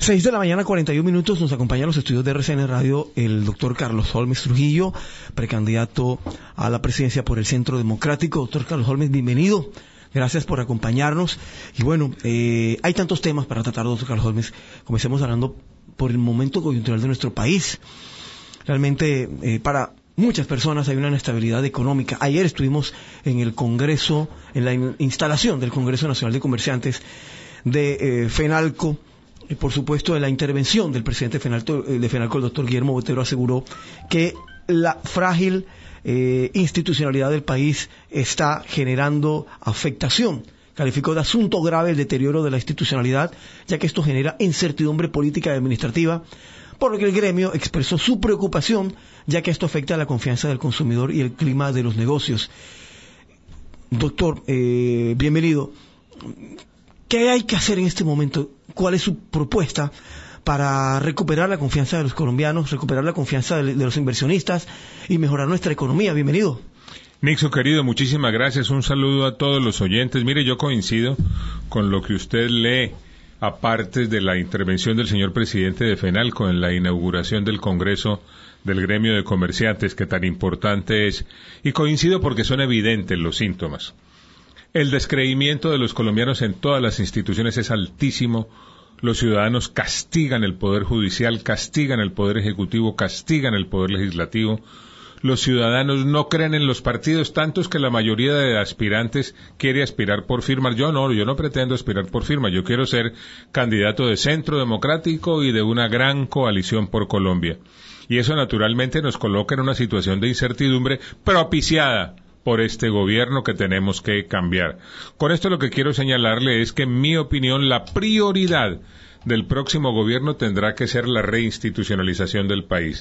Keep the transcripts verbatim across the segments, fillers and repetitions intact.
Seis de la mañana, cuarenta y un minutos, nos acompaña a los estudios de R C N Radio el doctor Carlos Holmes Trujillo, precandidato a la presidencia por el Centro Democrático. Doctor Carlos Holmes, bienvenido. Gracias por acompañarnos. Y bueno, eh, hay tantos temas para tratar, doctor Carlos Holmes. Comencemos hablando por el momento coyuntural de nuestro país. Realmente, eh, para muchas personas hay una inestabilidad económica. Ayer estuvimos en el Congreso, en la in- instalación del Congreso Nacional de Comerciantes de eh, FENALCO. Y por supuesto, de la intervención del presidente de FENALCO, de FENALCO, el doctor Guillermo Botero, aseguró que la frágil eh, institucionalidad del país está generando afectación. Calificó de asunto grave el deterioro de la institucionalidad, ya que esto genera incertidumbre política y administrativa, por lo que el gremio expresó su preocupación, ya que esto afecta a la confianza del consumidor y el clima de los negocios. Doctor, eh, bienvenido. ¿Qué hay que hacer en este momento? ¿Cuál es su propuesta para recuperar la confianza de los colombianos, recuperar la confianza de, de los inversionistas y mejorar nuestra economía? Bienvenido. Nixon, querido, muchísimas gracias. Un saludo a todos los oyentes. Mire, yo coincido con lo que usted lee, aparte de la intervención del señor presidente de FENALCO en la inauguración del Congreso del Gremio de Comerciantes, que tan importante es, y coincido porque son evidentes los síntomas. El descreimiento de los colombianos en todas las instituciones es altísimo. Los ciudadanos castigan el Poder Judicial, castigan el Poder Ejecutivo, castigan el Poder Legislativo. Los ciudadanos no creen en los partidos, tantos que la mayoría de aspirantes quiere aspirar por firma. Yo no, yo no pretendo aspirar por firma. Yo quiero ser candidato de Centro Democrático y de una gran coalición por Colombia. Y eso naturalmente nos coloca en una situación de incertidumbre propiciada por este gobierno que tenemos que cambiar. Con esto lo que quiero señalarle es que, en mi opinión, la prioridad del próximo gobierno tendrá que ser la reinstitucionalización del país.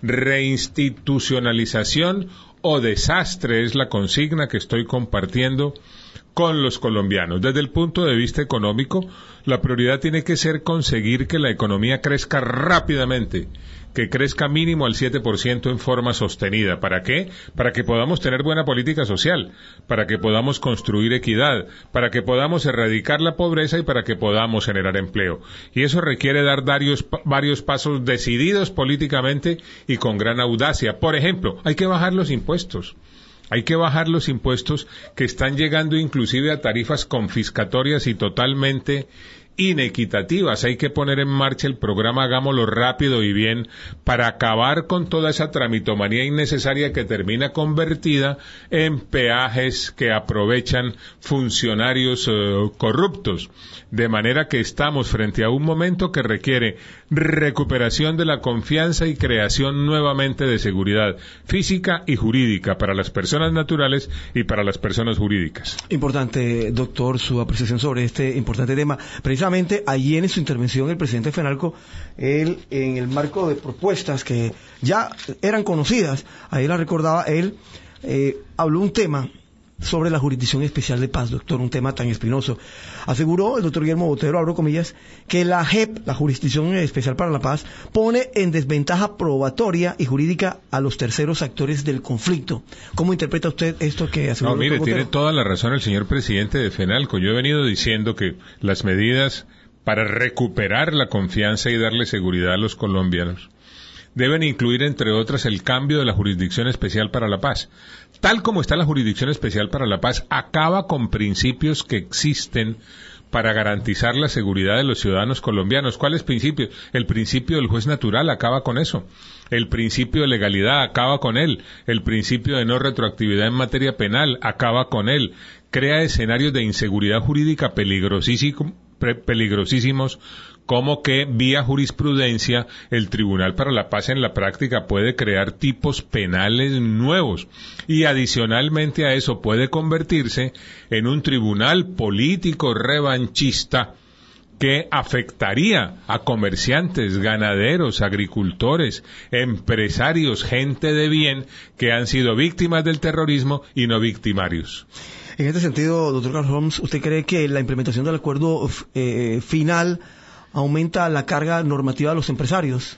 Reinstitucionalización o desastre es la consigna que estoy compartiendo con los colombianos. Desde el punto de vista económico, la prioridad tiene que ser conseguir que la economía crezca rápidamente, que crezca mínimo al siete por ciento en forma sostenida. ¿Para qué? Para que podamos tener buena política social, para que podamos construir equidad, para que podamos erradicar la pobreza y para que podamos generar empleo. Y eso requiere dar varios, varios pasos decididos políticamente y con gran audacia. Por ejemplo, hay que bajar los impuestos. Hay que bajar los impuestos que están llegando inclusive a tarifas confiscatorias y totalmente inequitativas. Hay que poner en marcha el programa Hagámoslo Rápido y Bien para acabar con toda esa tramitomanía innecesaria que termina convertida en peajes que aprovechan funcionarios uh, corruptos. De manera que estamos frente a un momento que requiere recuperación de la confianza y creación nuevamente de seguridad física y jurídica para las personas naturales y para las personas jurídicas. Importante, doctor, su apreciación sobre este importante tema. Precisamente allí en su intervención el presidente de FENALCO, él, en el marco de propuestas que ya eran conocidas, ahí la recordaba él, eh, habló un tema sobre la Jurisdicción Especial de Paz, doctor, un tema tan espinoso. Aseguró el doctor Guillermo Botero, abro comillas, que la J E P, la Jurisdicción Especial para la Paz, pone en desventaja probatoria y jurídica a los terceros actores del conflicto. ¿Cómo interpreta usted esto que aseguró? No, mire, el doctor Botero? Tiene toda la razón el señor presidente de FENALCO. Yo he venido diciendo que las medidas para recuperar la confianza y darle seguridad a los colombianos deben incluir, entre otras, el cambio de la Jurisdicción Especial para la Paz. Tal como está la Jurisdicción Especial para la Paz, acaba con principios que existen para garantizar la seguridad de los ciudadanos colombianos. ¿Cuáles principios? El principio del juez natural acaba con eso. El principio de legalidad acaba con él. El principio de no retroactividad en materia penal acaba con él. Crea escenarios de inseguridad jurídica peligrosísimos, peligrosísimos como que vía jurisprudencia el Tribunal para la Paz en la práctica puede crear tipos penales nuevos y adicionalmente a eso puede convertirse en un tribunal político revanchista que afectaría a comerciantes, ganaderos, agricultores, empresarios, gente de bien que han sido víctimas del terrorismo y no victimarios. En este sentido, doctor Carlos Holmes, ¿usted cree que la implementación del acuerdo eh, final aumenta la carga normativa de los empresarios?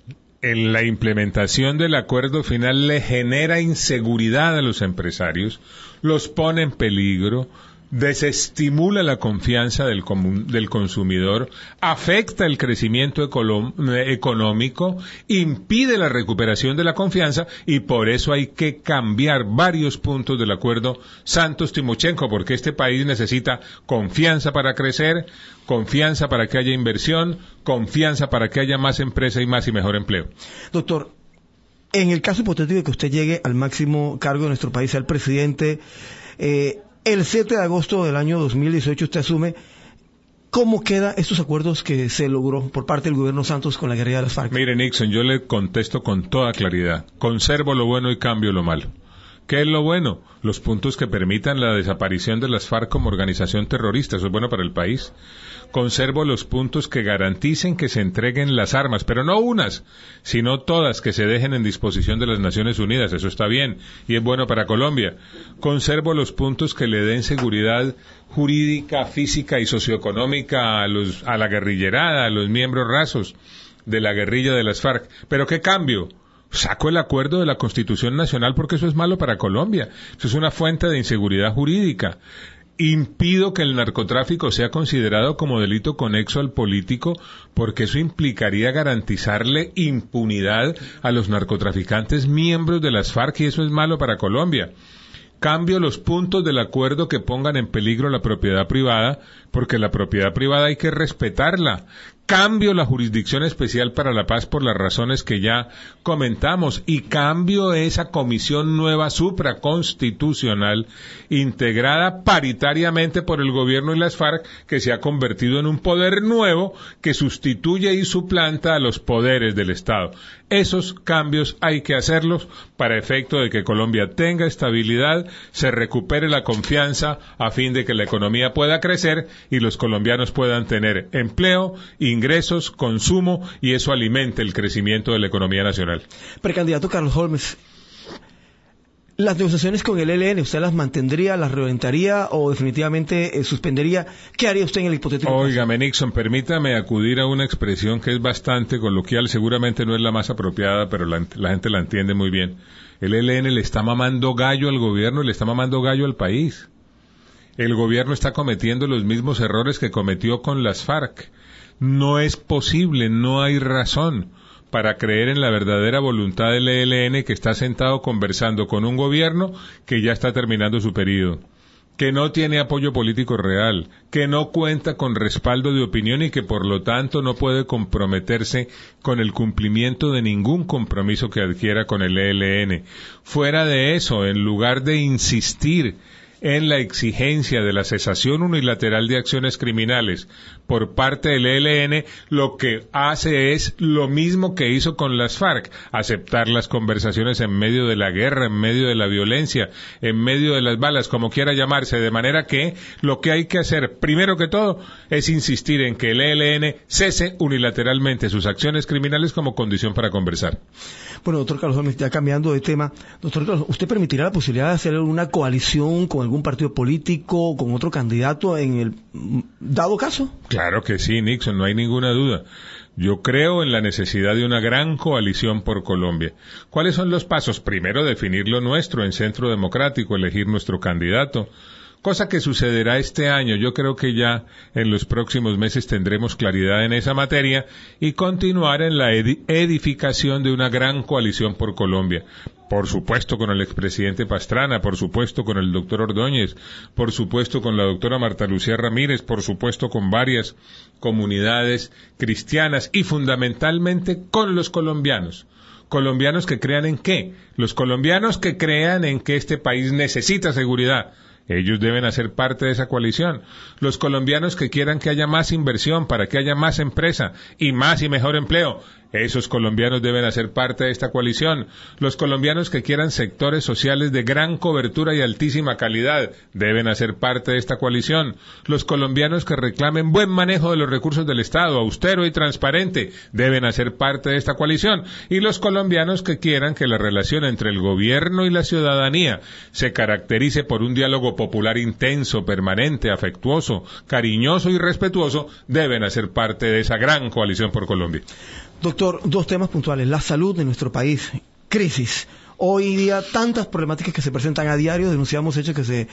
En la implementación del acuerdo final le genera inseguridad a los empresarios, los pone en peligro, desestimula la confianza del, comun, del consumidor, afecta el crecimiento económico, impide la recuperación de la confianza y por eso hay que cambiar varios puntos del acuerdo Santos-Timochenko, porque este país necesita confianza para crecer, confianza para que haya inversión, confianza para que haya más empresa y más y mejor empleo. Doctor, en el caso hipotético de que usted llegue al máximo cargo de nuestro país, sea el presidente, eh, el siete de agosto del año dos mil dieciocho usted asume, ¿cómo quedan estos acuerdos que se logró por parte del gobierno Santos con la guerrilla de las FARC? Mire, Nixon, yo le contesto con toda claridad. Conservo lo bueno y cambio lo malo. ¿Qué es lo bueno? Los puntos que permitan la desaparición de las FARC como organización terrorista. Eso es bueno para el país. Conservo los puntos que garanticen que se entreguen las armas, pero no unas, sino todas que se dejen en disposición de las Naciones Unidas. Eso está bien y es bueno para Colombia. Conservo los puntos que le den seguridad jurídica, física y socioeconómica a, los, a la guerrillerada, a los miembros rasos de la guerrilla de las FARC. ¿Pero qué cambio? Saco el acuerdo de la Constitución Nacional porque eso es malo para Colombia. Eso es una fuente de inseguridad jurídica. Impido que el narcotráfico sea considerado como delito conexo al político porque eso implicaría garantizarle impunidad a los narcotraficantes miembros de las FARC y eso es malo para Colombia. Cambio los puntos del acuerdo que pongan en peligro la propiedad privada, porque la propiedad privada hay que respetarla. Cambio la jurisdicción especial para la paz por las razones que ya comentamos y cambio esa comisión nueva supraconstitucional integrada paritariamente por el gobierno y las FARC que se ha convertido en un poder nuevo que sustituye y suplanta a los poderes del Estado. Esos cambios hay que hacerlos para efecto de que Colombia tenga estabilidad, se recupere la confianza a fin de que la economía pueda crecer y los colombianos puedan tener empleo, ingresos, consumo y eso alimente el crecimiento de la economía nacional. Precandidato Carlos Holmes, las negociaciones con el E L N, ¿usted las mantendría, las reorientaría o definitivamente eh, suspendería? ¿Qué haría usted en el hipotético caso? Óigame, Nixon, permítame acudir a una expresión que es bastante coloquial, seguramente no es la más apropiada, pero la, la gente la entiende muy bien. El E L N le está mamando gallo al gobierno y le está mamando gallo al país. El gobierno está cometiendo los mismos errores que cometió con las FARC. No es posible, no hay razón para creer en la verdadera voluntad del E L N que está sentado conversando con un gobierno que ya está terminando su periodo, que no tiene apoyo político real, que no cuenta con respaldo de opinión y que por lo tanto no puede comprometerse con el cumplimiento de ningún compromiso que adquiera con el E L N. Fuera de eso, en lugar de insistir en la exigencia de la cesación unilateral de acciones criminales por parte del E L N, lo que hace es lo mismo que hizo con las FARC, aceptar las conversaciones en medio de la guerra, en medio de la violencia, en medio de las balas, como quiera llamarse, de manera que lo que hay que hacer, primero que todo, es insistir en que el E L N cese unilateralmente sus acciones criminales como condición para conversar. Bueno, doctor Carlos Holmes, ya cambiando de tema, doctor Carlos, ¿usted permitirá la posibilidad de hacer una coalición con algún partido político o con otro candidato en el dado caso? Claro que sí, Nixon, no hay ninguna duda. Yo creo en la necesidad de una gran coalición por Colombia. ¿Cuáles son los pasos? Primero, definir lo nuestro en Centro Democrático, elegir nuestro candidato, cosa que sucederá este año. Yo creo que ya en los próximos meses tendremos claridad en esa materia y continuar en la edificación de una gran coalición por Colombia. Por supuesto con el expresidente Pastrana, por supuesto con el doctor Ordóñez, por supuesto con la doctora Marta Lucía Ramírez, por supuesto con varias comunidades cristianas y fundamentalmente con los colombianos. ¿Colombianos que crean en qué? Los colombianos que crean en que este país necesita seguridad. Ellos deben hacer parte de esa coalición. Los colombianos que quieran que haya más inversión para que haya más empresa y más y mejor empleo. Esos colombianos deben hacer parte de esta coalición. Los colombianos que quieran sectores sociales de gran cobertura y altísima calidad deben hacer parte de esta coalición. Los colombianos que reclamen buen manejo de los recursos del Estado, austero y transparente, deben hacer parte de esta coalición. Y los colombianos que quieran que la relación entre el gobierno y la ciudadanía se caracterice por un diálogo popular intenso, permanente, afectuoso, cariñoso y respetuoso, deben hacer parte de esa gran coalición por Colombia. Doctor, dos temas puntuales. La salud de nuestro país, crisis. hoy día tantas problemáticas que se presentan a diario, denunciamos hechos que se,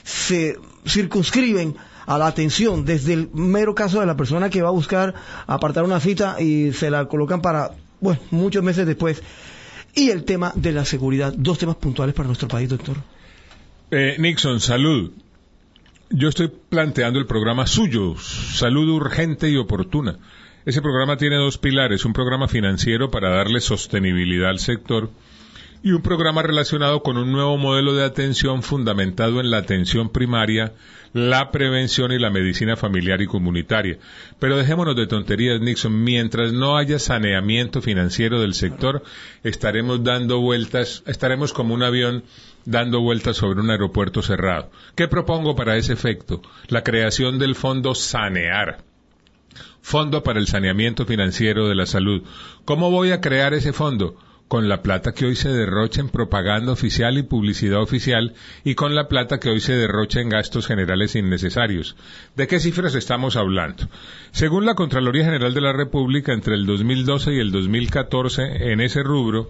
se circunscriben a la atención, desde el mero caso de la persona que va a buscar apartar una cita y se la colocan para, bueno, muchos meses después, y el tema de la seguridad, dos temas puntuales para nuestro país, doctor. Eh, Nixon, salud. Yo estoy planteando el programa suyo, Salud Urgente y Oportuna. Ese programa tiene dos pilares, un programa financiero para darle sostenibilidad al sector y un programa relacionado con un nuevo modelo de atención fundamentado en la atención primaria, la prevención y la medicina familiar y comunitaria. Pero dejémonos de tonterías, Nixon. Mientras no haya saneamiento financiero del sector, estaremos dando vueltas, estaremos como un avión dando vueltas sobre un aeropuerto cerrado. ¿Qué propongo para ese efecto? La creación del Fondo Sanear. Fondo para el Saneamiento Financiero de la Salud. ¿Cómo voy a crear ese fondo? Con la plata que hoy se derrocha en propaganda oficial y publicidad oficial y con la plata que hoy se derrocha en gastos generales innecesarios. ¿De qué cifras estamos hablando? Según la Contraloría General de la República, entre el dos mil doce y el dos mil catorce, en ese rubro,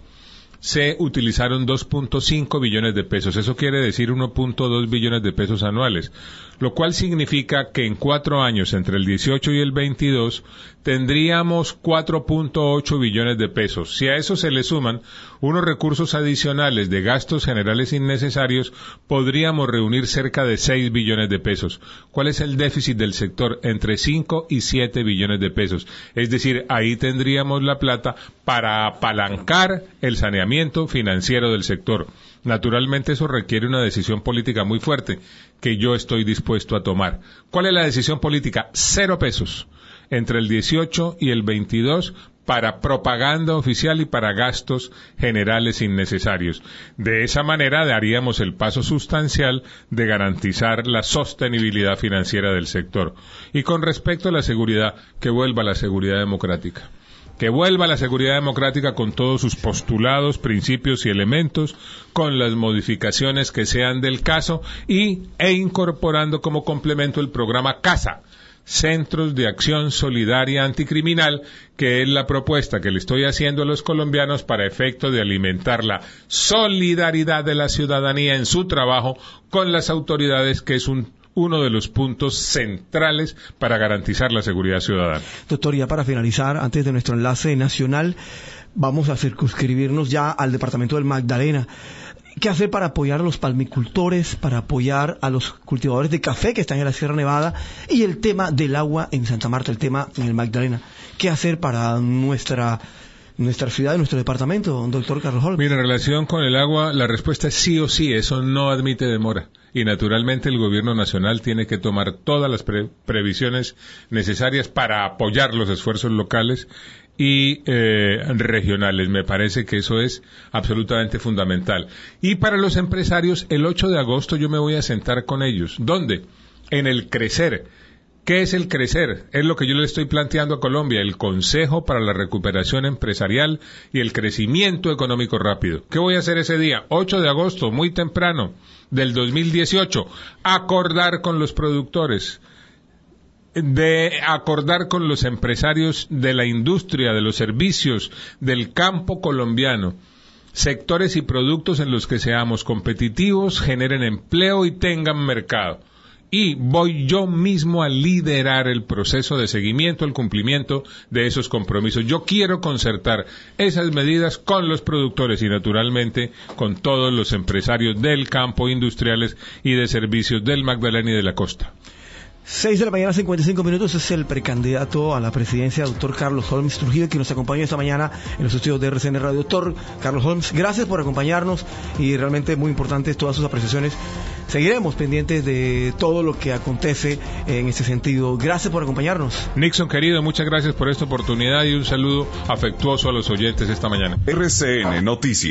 se utilizaron dos punto cinco billones de pesos. Eso quiere decir uno punto dos billones de pesos anuales, lo cual significa que en cuatro años, entre el dieciocho y el veintidós, tendríamos cuatro punto ocho billones de pesos. Si a eso se le suman unos recursos adicionales de gastos generales innecesarios, podríamos reunir cerca de seis billones de pesos. ¿Cuál es el déficit del sector? Entre cinco y siete billones de pesos. Es decir, ahí tendríamos la plata para apalancar el saneamiento financiero del sector. Naturalmente eso requiere una decisión política muy fuerte que yo estoy dispuesto a tomar. ¿Cuál es la decisión política? Cero pesos entre el dieciocho y el veintidós para propaganda oficial y para gastos generales innecesarios. De esa manera daríamos el paso sustancial de garantizar la sostenibilidad financiera del sector. Y con respecto a la seguridad, que vuelva la seguridad democrática. Que vuelva la seguridad democrática con todos sus postulados, principios y elementos, con las modificaciones que sean del caso y e incorporando como complemento el programa CASA, Centros de Acción Solidaria Anticriminal, que es la propuesta que le estoy haciendo a los colombianos para efecto de alimentar la solidaridad de la ciudadanía en su trabajo con las autoridades, que es un uno de los puntos centrales para garantizar la seguridad ciudadana. Doctor, ya para finalizar, antes de nuestro enlace nacional, vamos a circunscribirnos ya al departamento del Magdalena. ¿Qué hacer para apoyar a los palmicultores, para apoyar a los cultivadores de café que están en la Sierra Nevada y el tema del agua en Santa Marta, el tema en el Magdalena? ¿Qué hacer para nuestra nuestra ciudad, nuestro departamento, doctor Carlos Holmes? Mira, en relación con el agua, la respuesta es sí o sí, eso no admite demora. Y naturalmente el gobierno nacional tiene que tomar todas las pre- previsiones necesarias para apoyar los esfuerzos locales y eh, regionales. Me parece que eso es absolutamente fundamental. Y para los empresarios, el ocho de agosto yo me voy a sentar con ellos. ¿Dónde? En el Crecer. ¿Qué es el Crecer? Es lo que yo le estoy planteando a Colombia, el Consejo para la Recuperación Empresarial y el Crecimiento Económico Rápido. ¿Qué voy a hacer ese día? ocho de agosto, muy temprano, del dos mil dieciocho, acordar con los productores, de acordar con los empresarios de la industria, de los servicios, del campo colombiano, sectores y productos en los que seamos competitivos, generen empleo y tengan mercado. Y voy yo mismo a liderar el proceso de seguimiento, el cumplimiento de esos compromisos. Yo quiero concertar esas medidas con los productores y naturalmente con todos los empresarios del campo, industriales y de servicios del Magdalena y de la costa. Seis de la mañana, cincuenta y cinco minutos, es el precandidato a la presidencia, doctor Carlos Holmes Trujillo, que nos acompaña esta mañana en los estudios de R C N Radio. Doctor Carlos Holmes, gracias por acompañarnos y realmente muy importantes todas sus apreciaciones. Seguiremos pendientes de todo lo que acontece en este sentido. Gracias por acompañarnos. Nixon, querido, muchas gracias por esta oportunidad y un saludo afectuoso a los oyentes esta mañana. R C N Noticias.